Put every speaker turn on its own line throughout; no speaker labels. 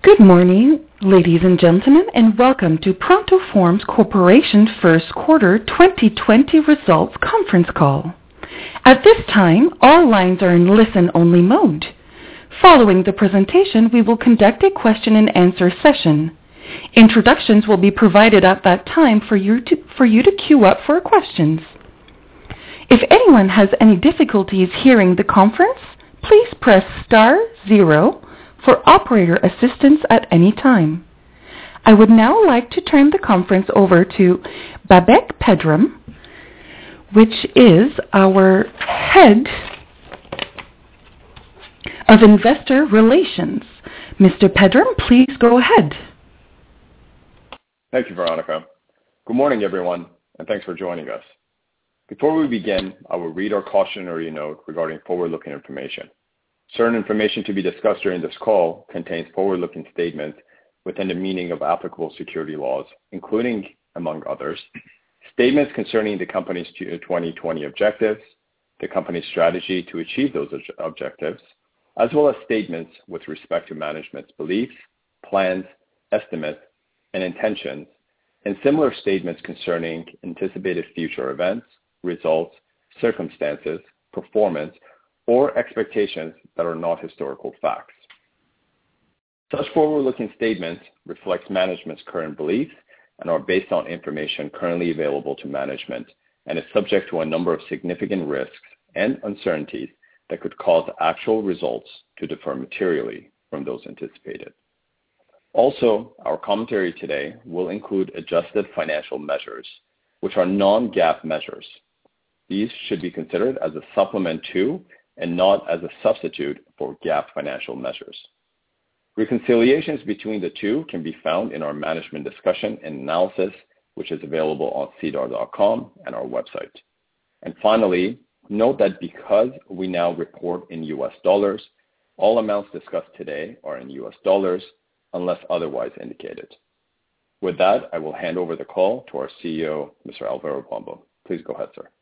Good morning, ladies and gentlemen, and welcome to Pronto Forms Corporation First Quarter 2020 Results Conference Call. At this time, all lines are in listen-only mode. Following the presentation, we will conduct a question-and-answer session. Introductions will be provided at that time for you to queue up for questions. If anyone has any difficulties hearing the conference, please press star 0 for operator assistance at any time. I would now like to turn the conference over to Babak Pedram, which is our head of Investor Relations. Mr. Pedram, please go ahead.
Thank you, Veronica. Good morning, everyone, and thanks for joining us. Before we begin, I will read our cautionary note regarding forward-looking information. Certain information to be discussed during this call contains forward-looking statements within the meaning of applicable security laws, including, among others, statements concerning the company's 2020 objectives, the company's strategy to achieve those objectives, as well as statements with respect to management's beliefs, plans, estimates, and intentions, and similar statements concerning anticipated future events, results, circumstances, performance, or expectations that are not historical facts. Such forward-looking statements reflect management's current beliefs and are based on information currently available to management and is subject to a number of significant risks and uncertainties that could cause actual results to differ materially from those anticipated. Also, our commentary today will include adjusted financial measures, which are non-GAAP measures. These should be considered as a supplement to and not as a substitute for GAAP financial measures. Reconciliations between the two can be found in our management discussion and analysis, which is available on sedar.com and our website. And finally, note that because we now report in U.S. dollars, all amounts discussed today are in U.S. dollars unless otherwise indicated. With that, I will hand over the call to our CEO, Mr. Alvaro Pombo. Please go ahead, sir.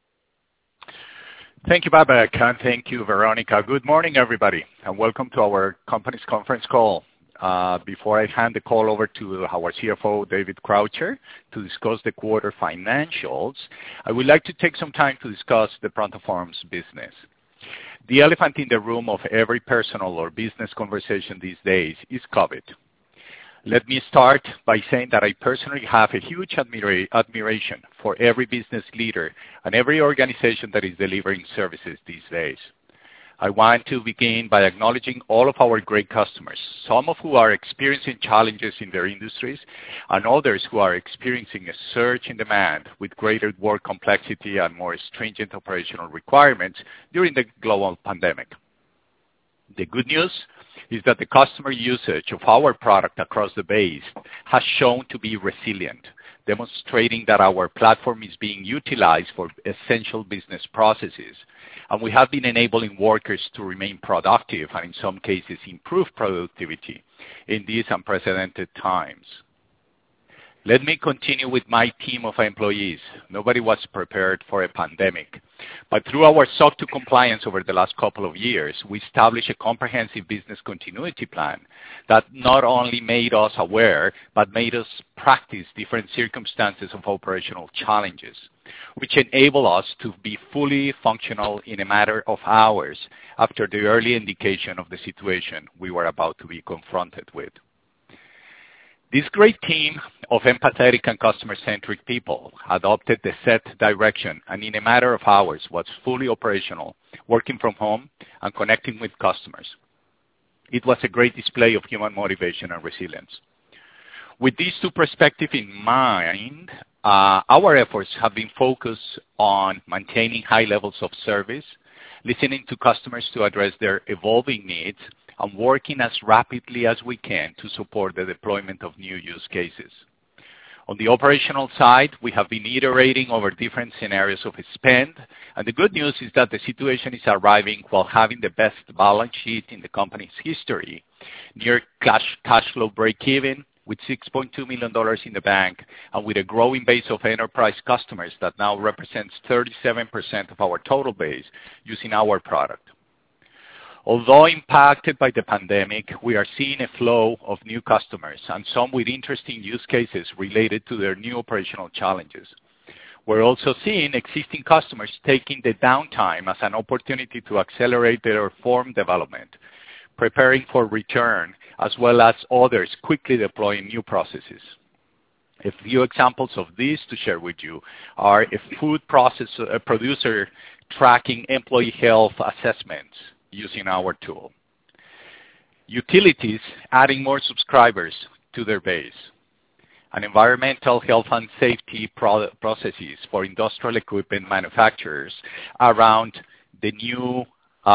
Thank you, Babak, and thank you, Veronica. Good morning, everybody, and welcome to our company's conference call. Before I hand the call over to our CFO, David Croucher, to discuss the quarter financials, I would like to take some time to discuss the Pronto Forms business. The elephant in the room of every personal or business conversation these days is COVID. Let me start by saying that I personally have a huge admiration for every business leader and every organization that is delivering services these days. I want to begin by acknowledging all of our great customers, some of who are experiencing challenges in their industries and others who are experiencing a surge in demand with greater work complexity and more stringent operational requirements during the global pandemic. The good news is that the customer usage of our product across the base has shown to be resilient, demonstrating that our platform is being utilized for essential business processes, and we have been enabling workers to remain productive and in some cases improve productivity in these unprecedented times. Let me continue with my team of employees. Nobody was prepared for a pandemic. But through our SOC 2 compliance over the last couple of years, we established a comprehensive business continuity plan that not only made us aware, but made us practice different circumstances of operational challenges, which enable us to be fully functional in a matter of hours after the early indication of the situation we were about to be confronted with. This great team of empathetic and customer-centric people adopted the set direction and in a matter of hours was fully operational, working from home and connecting with customers. It was a great display of human motivation and resilience. With these two perspectives in mind, our efforts have been focused on maintaining high levels of service, listening to customers to address their evolving needs, and working as rapidly as we can to support the deployment of new use cases. On the operational side, we have been iterating over different scenarios of spend, and the good news is that the situation is arriving while having the best balance sheet in the company's history, near cash flow break-even, with $6.2 million in the bank, and with a growing base of enterprise customers that now represents 37% of our total base using our product. Although impacted by the pandemic, we are seeing a flow of new customers and some with interesting use cases related to their new operational challenges. We're also seeing existing customers taking the downtime as an opportunity to accelerate their form development, preparing for return, as well as others quickly deploying new processes. A few examples of these to share with you are a food producer tracking employee health assessments using our tool. Utilities adding more subscribers to their base. And environmental health and safety processes for industrial equipment manufacturers around the new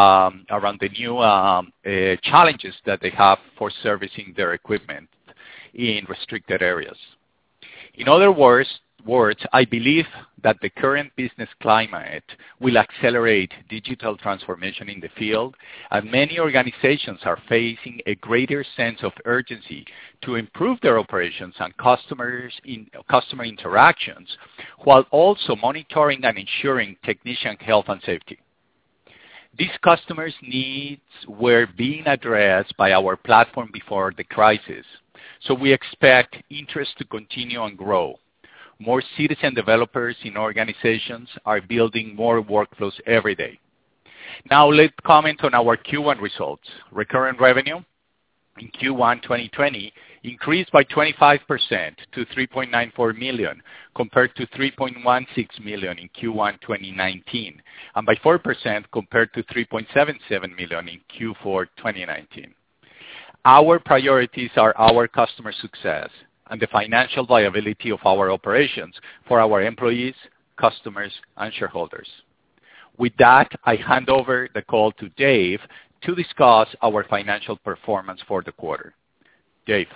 challenges that they have for servicing their equipment in restricted areas. In other words, I believe that the current business climate will accelerate digital transformation in the field, and many organizations are facing a greater sense of urgency to improve their operations and customer interactions, while also monitoring and ensuring technician health and safety. These customers' needs were being addressed by our platform before the crisis, so we expect interest to continue and grow. More citizen developers in organizations are building more workflows every day. Now let's comment on our Q1 results. Recurrent revenue in Q1 2020 increased by 25% to $3.94 million compared to $3.16 million in Q1 2019, and by 4% compared to $3.77 million in Q4 2019. Our priorities are our customer success and the financial viability of our operations for our employees, customers, and shareholders. With that, I hand over the call to Dave to discuss our financial performance for the quarter. Dave.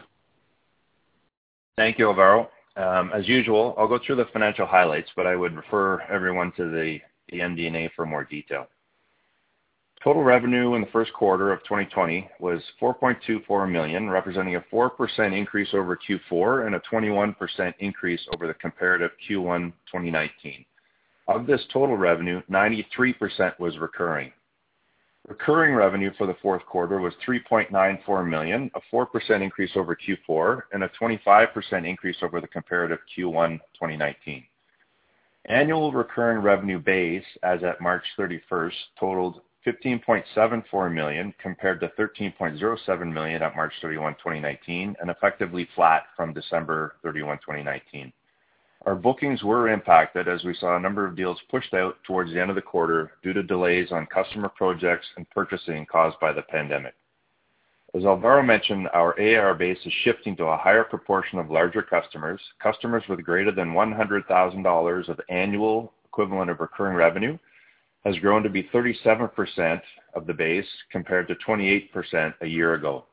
Thank you, Alvaro. As usual, I'll go through the financial highlights, but I would refer everyone to the MD&A for more detail. Total revenue in the first quarter of 2020 was $4.24 million, representing a 4% increase over Q4 and a 21% increase over the comparative Q1 2019. Of this total revenue, 93% was recurring. Recurring revenue for the fourth quarter was $3.94 million, a 4% increase over Q4 and a 25% increase over the comparative Q1 2019. Annual recurring revenue base as at March 31st totaled $15.74 million compared to $13.07 million at March 31, 2019, and effectively flat from December 31, 2019. Our bookings were impacted as we saw a number of deals pushed out towards the end of the quarter due to delays on customer projects and purchasing caused by the pandemic. As Alvaro mentioned, our ARR base is shifting to a higher proportion of larger customers with greater than $100,000 of annual equivalent of recurring revenue, has grown to be 37% of the base compared to 28% a year ago.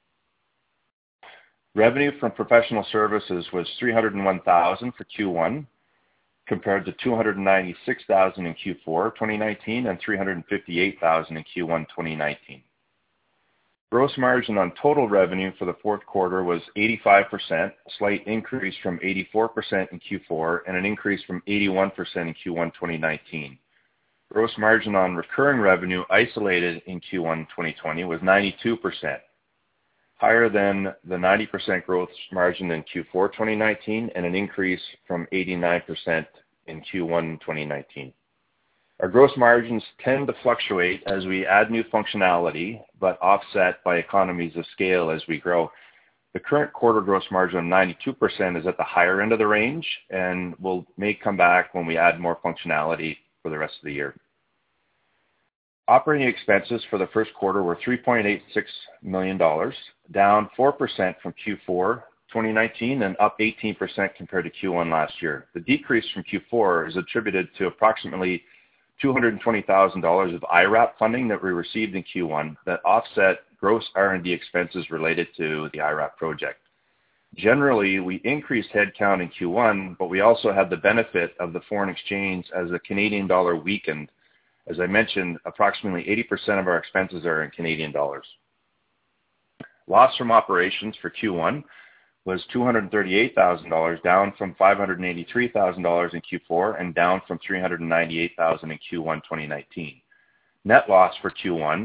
Revenue from professional services was $301,000 for Q1 compared to $296,000 in Q4 2019 and $358,000 in Q1 2019. Gross margin on total revenue for the fourth quarter was 85%, a slight increase from 84% in Q4 and an increase from 81% in Q1 2019. Gross margin on recurring revenue isolated in Q1 2020 was 92%, higher than the 90% gross margin in Q4 2019 and an increase from 89% in Q1 2019. Our gross margins tend to fluctuate as we add new functionality, but offset by economies of scale as we grow. The current quarter gross margin of 92% is at the higher end of the range and may come back when we add more functionality for the rest of the year. Operating expenses for the first quarter were $3.86 million, down 4% from Q4 2019 and up 18% compared to Q1 last year. The decrease from Q4 is attributed to approximately $220,000 of IRAP funding that we received in Q1 that offset gross R&D expenses related to the IRAP project. Generally, we increased headcount in Q1, but we also had the benefit of the foreign exchange as the Canadian dollar weakened. As I mentioned, approximately 80% of our expenses are in Canadian dollars. Loss from operations for Q1 was $238,000, down from $583,000 in Q4 and down from $398,000 in Q1 2019. Net loss for Q1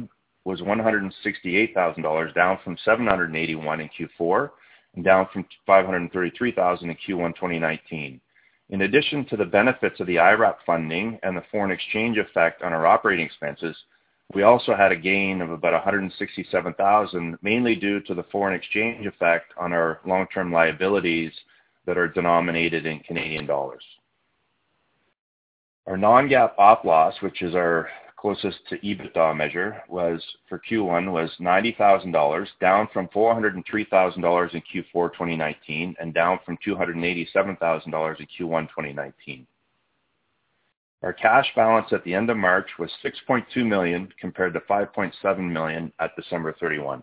was $168,000, down from $781 in Q4 and down from $533,000 in Q1 2019. In addition to the benefits of the IRAP funding and the foreign exchange effect on our operating expenses, we also had a gain of about $167,000, mainly due to the foreign exchange effect on our long-term liabilities that are denominated in Canadian dollars. Our non-GAAP op loss, which is our closest to EBITDA measure, was for Q1 was $90,000, down from $403,000 in Q4 2019 and down from $287,000 in Q1 2019. Our cash balance at the end of March was $6.2 million compared to $5.7 million at December 31.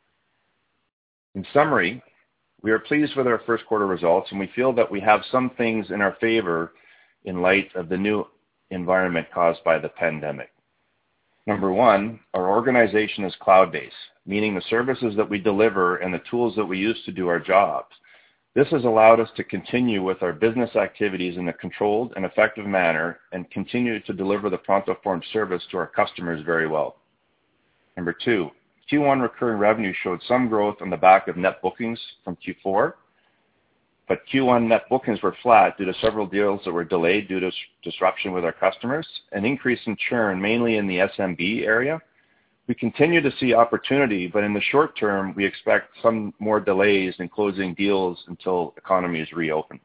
In summary, we are pleased with our first quarter results, and we feel that we have some things in our favor in light of the new environment caused by the pandemic. Number one, our organization is cloud-based, meaning the services that we deliver and the tools that we use to do our jobs. This has allowed us to continue with our business activities in a controlled and effective manner and continue to deliver the Pronto Forms service to our customers very well. Number two, Q1 recurring revenue showed some growth on the back of net bookings from Q4, but Q1 net bookings were flat due to several deals that were delayed due to disruption with our customers, an increase in churn mainly in the SMB area. We continue to see opportunity, but in the short term, we expect some more delays in closing deals until economies reopen.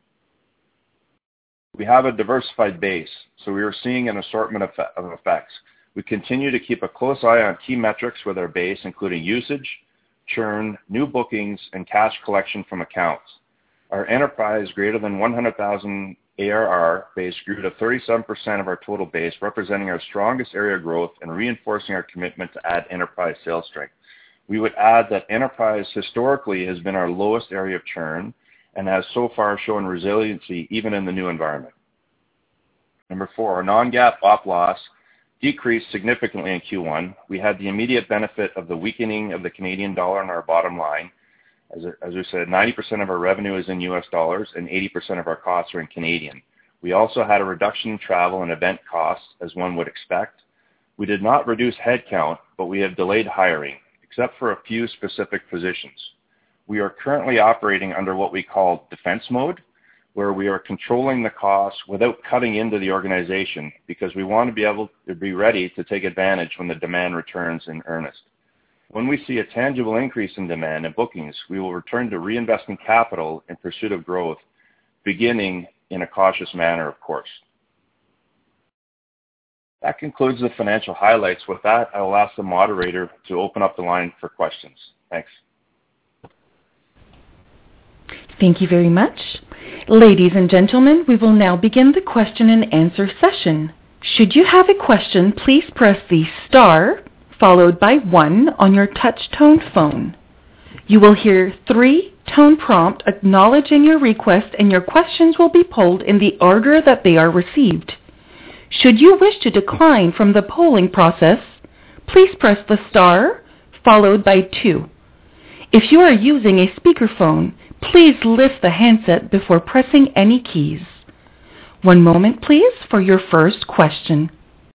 We have a diversified base, so we are seeing an assortment of effects. We continue to keep a close eye on key metrics with our base, including usage, churn, new bookings, and cash collection from accounts. Our enterprise greater than 100,000 ARR base grew to 37% of our total base, representing our strongest area of growth and reinforcing our commitment to add enterprise sales strength. We would add that enterprise historically has been our lowest area of churn and has so far shown resiliency even in the new environment. Number four, our non-GAAP op loss decreased significantly in Q1. We had the immediate benefit of the weakening of the Canadian dollar on our bottom line. As we said, 90% of our revenue is in US dollars and 80% of our costs are in Canadian. We also had a reduction in travel and event costs, as one would expect. We did not reduce headcount, but we have delayed hiring, except for a few specific positions. We are currently operating under what we call defense mode, where we are controlling the costs without cutting into the organization because we want to be able to be ready to take advantage when the demand returns in earnest. When we see a tangible increase in demand and bookings, we will return to reinvesting capital in pursuit of growth, beginning in a cautious manner, of course. That concludes the financial highlights. With that, I will ask the moderator to open up the line for questions. Thanks.
Thank you very much. Ladies and gentlemen, we will now begin the question and answer session. Should you have a question, please press the star followed by 1 on your touch-tone phone. You will hear 3-tone prompt acknowledging your request, and your questions will be polled in the order that they are received. Should you wish to decline from the polling process, please press the star followed by 2. If you are using a speakerphone, please lift the handset before pressing any keys. One moment, please, for your first question.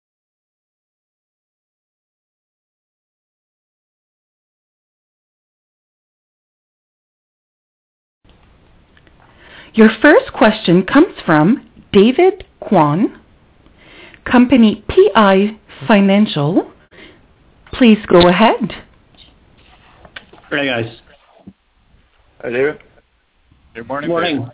Your first question comes from David Kwan, company PI Financial. Please go ahead.
Hey, guys.
Hi, David.
Good morning.
Morning.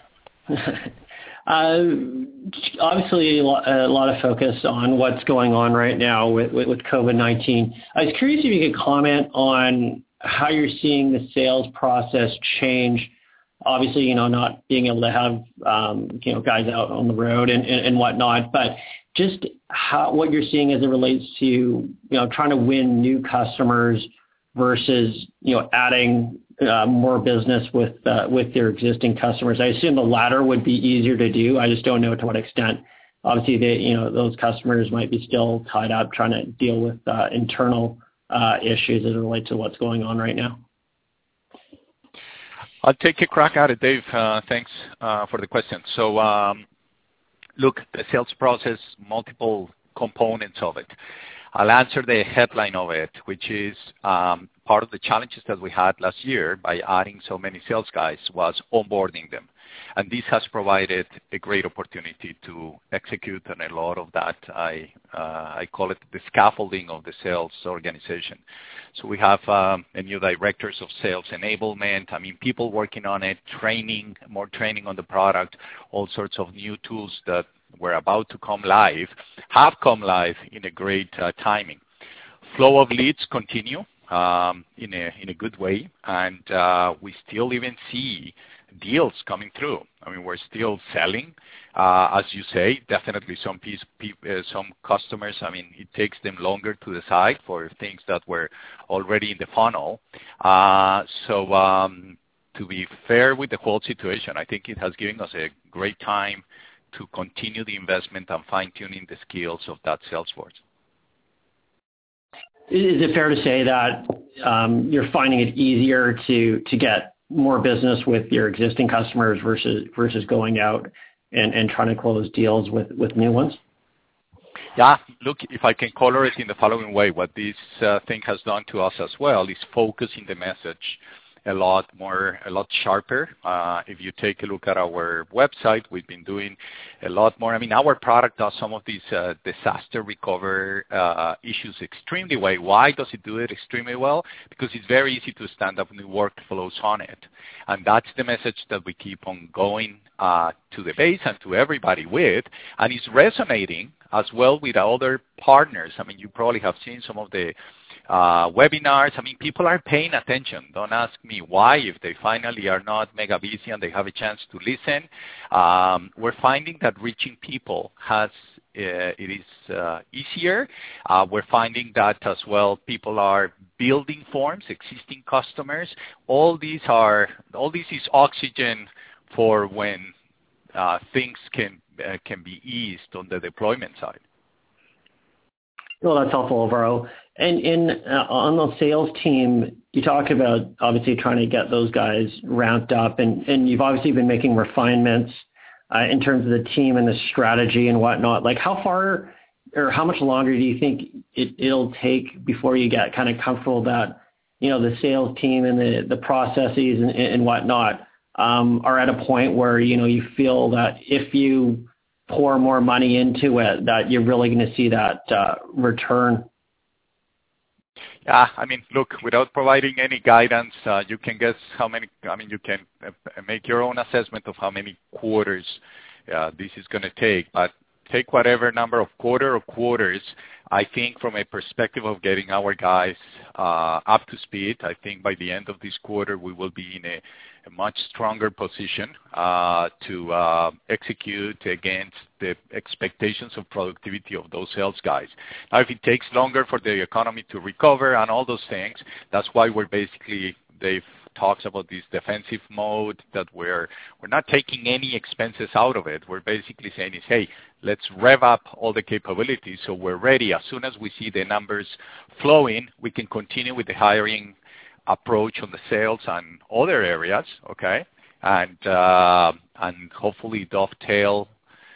Obviously, a lot of focus on what's going on right now with COVID-19. I was curious if you could comment on how you're seeing the sales process change. Obviously, not being able to have, guys out on the road and whatnot, but just what you're seeing as it relates to, trying to win new customers versus, adding more business with their existing customers. I assume the latter would be easier to do. I just don't know to what extent. Obviously, those customers might be still tied up trying to deal with internal issues as it relates to what's going on right now.
I'll take a crack at it, Dave. Thanks for the question. So, look, the sales process, multiple components of it. I'll answer the headline of it, which is part of the challenges that we had last year by adding so many sales guys was onboarding them. And this has provided a great opportunity to execute on a lot of that. I call it the scaffolding of the sales organization. So we have a new directors of sales enablement. I mean, people working on it, training, more training on the product, all sorts of new tools that were about to come live, have come live in a great timing. Flow of leads continue in a good way, and we still even see deals coming through. I mean, we're still selling, as you say. Definitely, some customers. I mean, it takes them longer to decide for things that were already in the funnel. To be fair with the whole situation, I think it has given us a great time to continue the investment and fine-tuning the skills of that sales force.
Is it fair to say that you're finding it easier to get more business with your existing customers versus going out and trying to close deals with new ones?
Yeah, look, if I can color it in the following way, what this thing has done to us as well is focusing the message a lot sharper. If you take a look at our website, we've been doing a lot more. I mean, our product does some of these disaster recover issues extremely well. Why does it do it extremely well? Because it's very easy to stand up new workflows on it. And that's the message that we keep on going to the base and to everybody with, and it's resonating as well with other partners. I mean, you probably have seen some of the webinars. I mean, people are paying attention. Don't ask me why. If they finally are not mega busy and they have a chance to listen, we're finding that reaching people it is easier. We're finding that as well. People are building forms, existing customers. All this is oxygen for when things can be eased on the deployment side.
Well, that's helpful, Alvaro. And on the sales team, you talk about obviously trying to get those guys ramped up, and you've obviously been making refinements in terms of the team and the strategy and whatnot. Like, how far or how much longer do you think it'll take before you get kind of comfortable that, you know, the sales team and the processes and whatnot are at a point where, you know, you feel that if you pour more money into it, that you're really going to see that return?
Yeah, I mean, look, without providing any guidance, you can guess how many, I mean, you can make your own assessment of how many quarters this is going to take. But take whatever number of quarters. I think from a perspective of getting our guys up to speed, I think by the end of this quarter, we will be in a much stronger position to execute against the expectations of productivity of those sales guys. Now, if it takes longer for the economy to recover and all those things, that's why Dave talks about this defensive mode, that we're not taking any expenses out of it. We're basically saying is, hey, let's rev up all the capabilities so we're ready. As soon as we see the numbers flowing, we can continue with the hiring approach on the sales and other areas, okay, and hopefully dovetail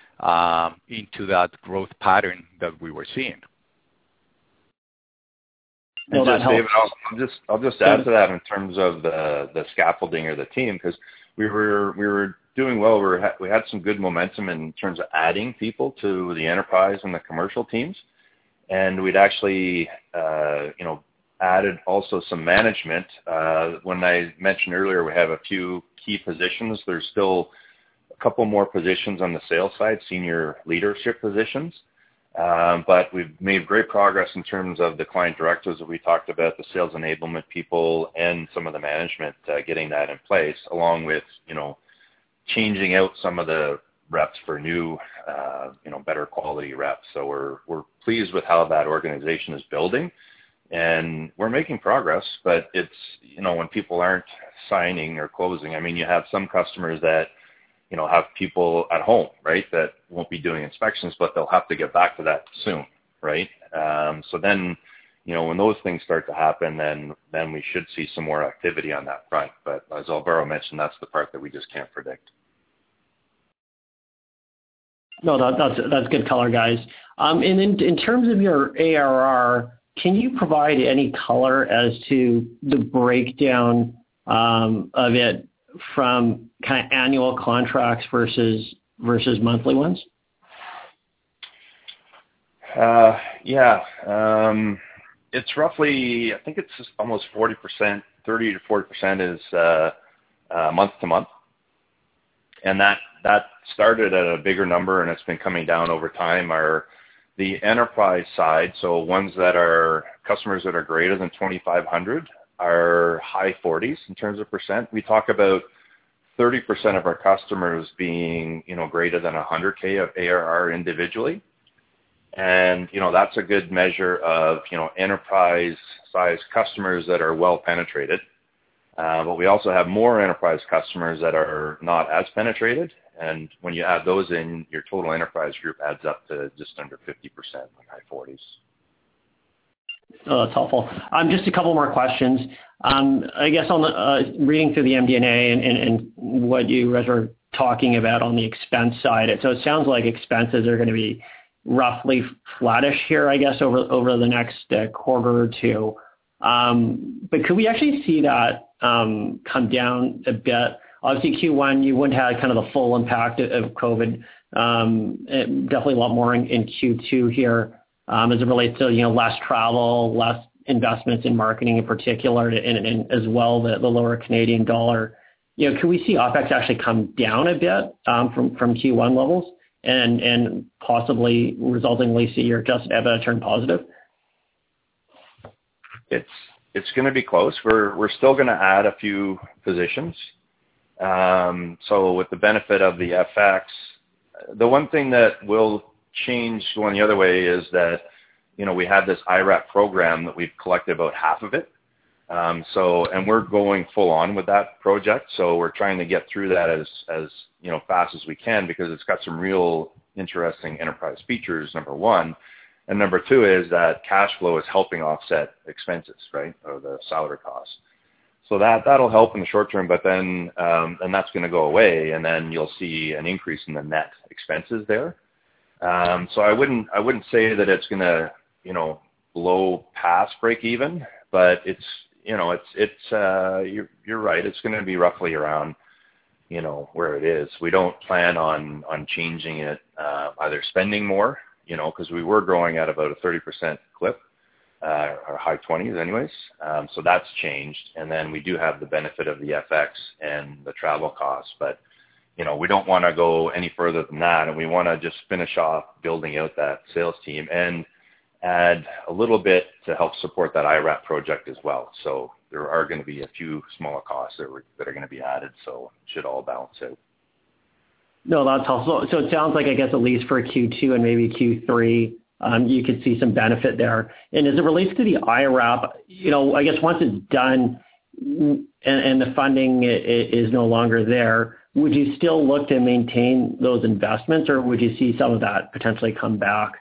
into that growth pattern that we were seeing.
And just, David, I'll just add to that in terms of the scaffolding or the team, because we were doing well. We had some good momentum in terms of adding people to the enterprise and the commercial teams, and we'd actually added also some management. When I mentioned earlier, we have a few key positions. There's still a couple more positions on the sales side, senior leadership positions. But we've made great progress in terms of the client directors that we talked about, the sales enablement people, and some of the management getting that in place, along with, changing out some of the reps for new, better quality reps. So we're pleased with how that organization is building, and we're making progress. But it's, when people aren't signing or closing, I mean, you have some customers that have people at home, right, that won't be doing inspections, but they'll have to get back to that soon, right? So then, when those things start to happen, then we should see some more activity on that front. But as Alvaro mentioned, that's the part that we just can't predict.
No, that's good color, guys. And in terms of your ARR, can you provide any color as to the breakdown of it from kind of annual contracts versus monthly ones?
It's roughly, I think it's just almost 40%, 30 to 40% is month to month. And that started at a bigger number, and it's been coming down over time. Are the enterprise side, so ones that are customers that are greater than 2,500 are high 40s in terms of percent. We talk about 30% of our customers being, greater than 100K of ARR individually. And, that's a good measure of, enterprise-sized customers that are well penetrated. But we also have more enterprise customers that are not as penetrated. And when you add those in, your total enterprise group adds up to just under 50%, like high 40s.
Oh, that's helpful. Just a couple more questions. I guess on the reading through the MD&A and what you guys are talking about on the expense side, so it sounds like expenses are going to be roughly flattish here, I guess, over the next quarter or two. But could we actually see that come down a bit? Obviously, Q1, you wouldn't have kind of the full impact of COVID. Definitely a lot more in Q2 here as it relates to, less travel, less investments in marketing in particular, and as well the lower Canadian dollar. Can we see OpEx actually come down a bit from Q1 levels and possibly resultingly see your adjusted EBITDA turn positive?
It's going to be close. We're still going to add a few positions. So with the benefit of the FX, the one thing that will change going the other way is that, we had this IRAP program that we've collected about half of it. And we're going full on with that project. So we're trying to get through that as fast as we can, because it's got some real interesting enterprise features, number one. And number two is that cash flow is helping offset expenses, right, or the salary costs. So that'll help in the short term, but then and that's going to go away, and then you'll see an increase in the net expenses there. So I wouldn't say that it's going to blow past break even, but it's you're right. It's going to be roughly around where it is. We don't plan on changing it, either spending more, because we were growing at about a 30% clip, or high 20s anyways. So that's changed. And then we do have the benefit of the FX and the travel costs, but we don't want to go any further than that. And we want to just finish off building out that sales team and add a little bit to help support that IRAP project as well. So there are going to be a few smaller costs that are going to be added. So it should all balance out.
No, that's helpful. So it sounds like, I guess, at least for Q2 and maybe Q3, you could see some benefit there. And as it relates to the IRAP, I guess once it's done and the funding is no longer there, would you still look to maintain those investments, or would you see some of that potentially come back?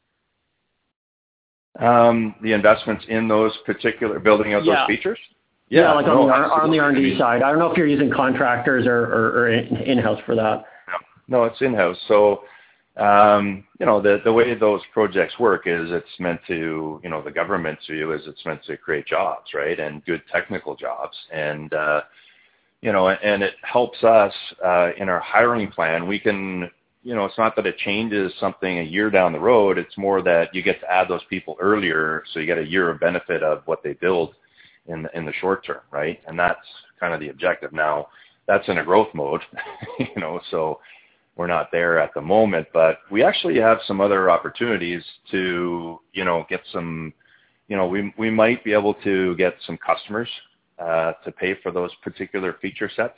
The investments in those particular building out those features?
Yeah, like on the R&D side. I don't know if you're using contractors or in-house for that.
No, it's in-house. So, the way those projects work is it's meant to, the government's view is it's meant to create jobs, right, and good technical jobs. And, and it helps us in our hiring plan. We can, it's not that it changes something a year down the road. It's more that you get to add those people earlier, so you get a year of benefit of what they build in the short term, right? And that's kind of the objective. Now, that's in a growth mode, so we're not there at the moment, but we actually have some other opportunities to, get some, we might be able to get some customers to pay for those particular feature sets.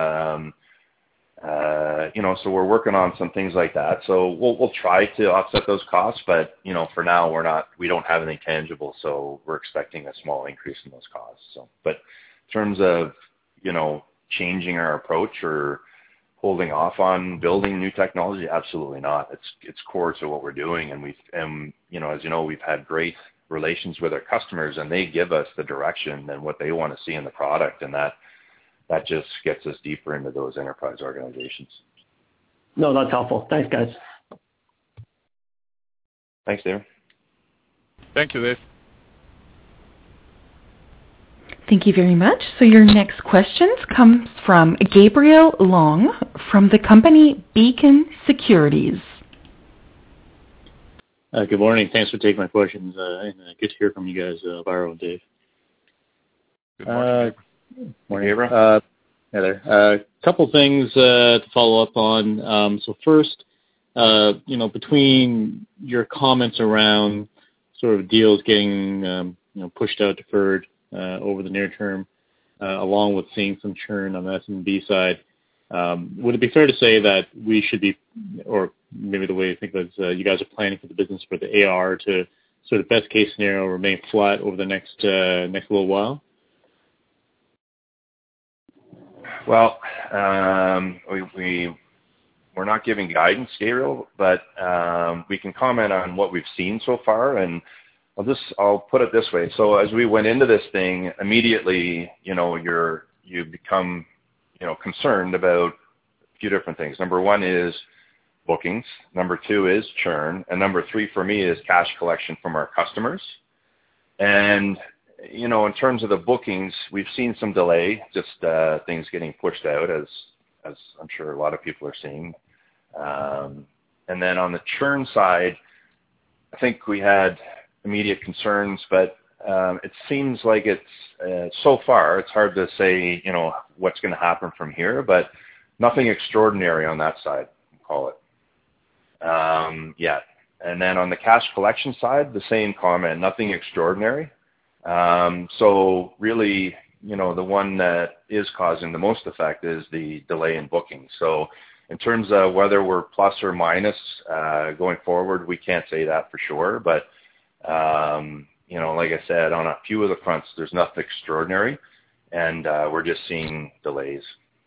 So we're working on some things like that. So we'll try to offset those costs, but, for now we don't have anything tangible. So we're expecting a small increase in those costs. So, but in terms of, changing our approach or holding off on building new technology, absolutely not. It's core to what we're doing. And we've had great relations with our customers, and they give us the direction and what they want to see in the product. And that just gets us deeper into those enterprise organizations.
No, that's helpful. Thanks, guys.
Thanks, David.
Thank you, Dave.
Thank you very much. So your next questions comes from Gabriel Long from the company Beacon Securities.
Good morning. Thanks for taking my questions. And good to hear from you guys, Alvaro and Dave.
Good morning.
Morning, Gabriel. Hey there. A couple things to follow up on. So first, between your comments around sort of deals getting pushed out, deferred over the near term, along with seeing some churn on the S&B side, would it be fair to say that we should be, or maybe the way to think of it is you guys are planning for the business for the AR to sort of best case scenario remain flat over the next little while?
Well, we're not giving guidance, Gabriel, but we can comment on what we've seen so far, and I'll put it this way. So as we went into this thing, immediately, you become, concerned about a few different things. Number one is bookings. Number two is churn. And number three for me is cash collection from our customers. And, in terms of the bookings, we've seen some delay, just things getting pushed out as I'm sure a lot of people are seeing. And then on the churn side, I think we had immediate concerns, but it seems like it's so far, it's hard to say, what's going to happen from here, but nothing extraordinary on that side, we'll call it, yet. And then on the cash collection side, the same comment, nothing extraordinary. So really, the one that is causing the most effect is the delay in booking. So in terms of whether we're plus or minus going forward, we can't say that for sure, but like I said, on a few of the fronts, there's nothing extraordinary, and we're just seeing delays.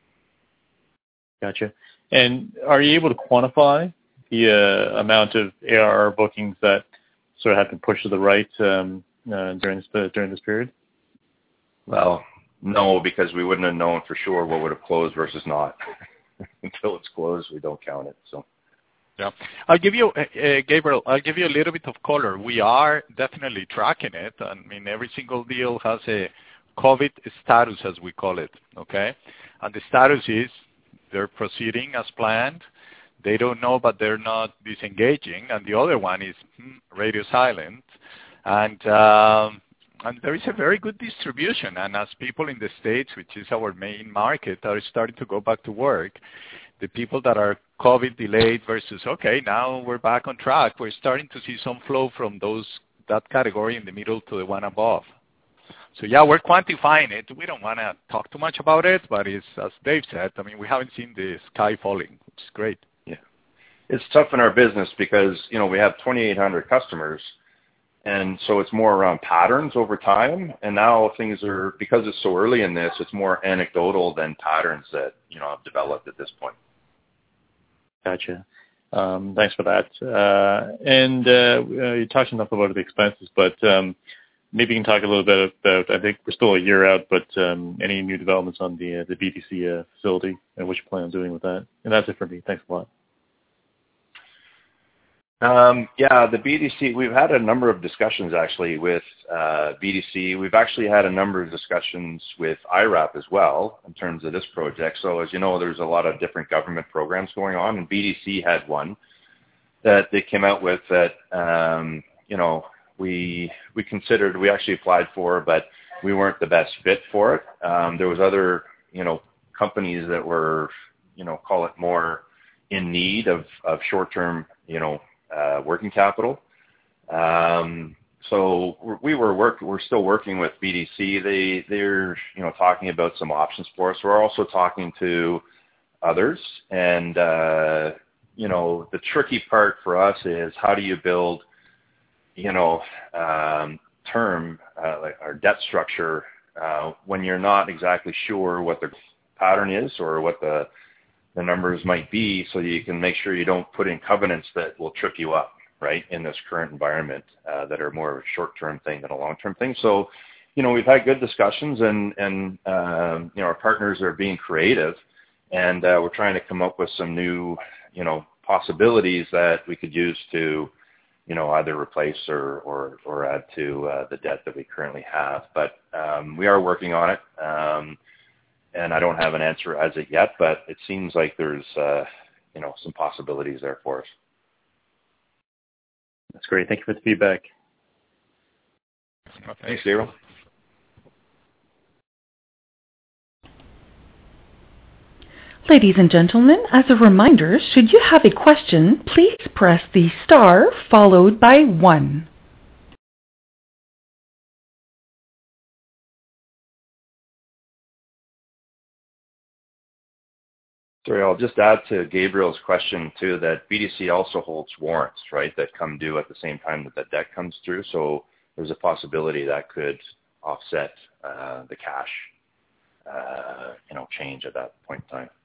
Gotcha. And are you able to quantify the amount of ARR bookings that sort of have been pushed to the right during this period?
Well, no, because we wouldn't have known for sure what would have closed versus not. Until it's closed, we don't count it. So.
Yeah, I'll give you, Gabriel, a little bit of color. We are definitely tracking it. I mean, every single deal has a COVID status, as we call it, okay? And the status is they're proceeding as planned. They don't know, but they're not disengaging. And the other one is radio silent. And there is a very good distribution. And as people in the States, which is our main market, are starting to go back to work, the people that are COVID delayed versus, okay, now we're back on track, we're starting to see some flow from that category in the middle to the one above. So, yeah, we're quantifying it. We don't want to talk too much about it, but it's, as Dave said, I mean, we haven't seen the sky falling, which is great.
Yeah. It's tough in our business because, we have 2,800 customers, and so it's more around patterns over time. And now things are, because it's so early in this, it's more anecdotal than patterns that, have developed at this point.
Gotcha. Thanks for that. And you talked enough about the expenses, but maybe you can talk a little bit about, I think we're still a year out, but any new developments on the BDC facility and what you plan on doing with that. And that's it for me. Thanks a lot.
The BDC, we've had a number of discussions actually with BDC. We've actually had a number of discussions with IRAP as well in terms of this project. So as you know, there's a lot of different government programs going on, and BDC had one that they came out with that, we considered, we actually applied for, but we weren't the best fit for it. There was other, companies that were, call it more in need of short-term, working capital. So we're still working with BDC. They're talking about some options for us. We're also talking to others, and the tricky part for us is how do you build term like our debt structure when you're not exactly sure what the pattern is or what the numbers might be, so you can make sure you don't put in covenants that will trip you up, right, in this current environment that are more of a short-term thing than a long-term thing. So, we've had good discussions, and our partners are being creative, and we're trying to come up with some new, possibilities that we could use to, either replace or add to the debt that we currently have. But we are working on it, and I don't have an answer as of yet, but it seems like there's some possibilities there for us.
That's great. Thank you for the feedback.
Thanks, Gabriel.
Ladies and gentlemen, as a reminder, should you have a question, please press the star followed by 1.
Sorry, I'll just add to Gabriel's question too that BDC also holds warrants, right, that come due at the same time that the debt comes through. So there's a possibility that could offset the cash, change at that point in time.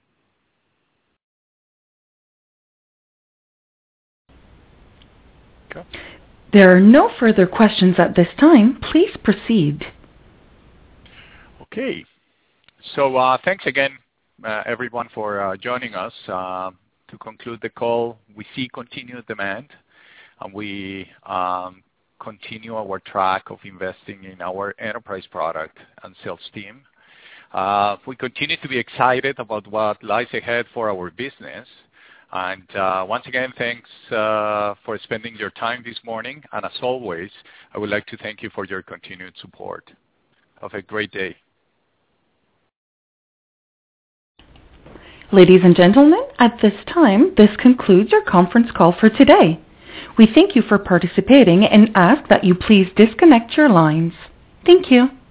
Okay.
There are no further questions at this time. Please proceed.
Okay. So thanks again, everyone, for joining us. To conclude the call, we see continued demand, and we continue our track of investing in our enterprise product and sales team. We continue to be excited about what lies ahead for our business. And once again, thanks for spending your time this morning. And as always, I would like to thank you for your continued support. Have a great day.
Ladies and gentlemen, at this time, this concludes your conference call for today. We thank you for participating and ask that you please disconnect your lines. Thank you.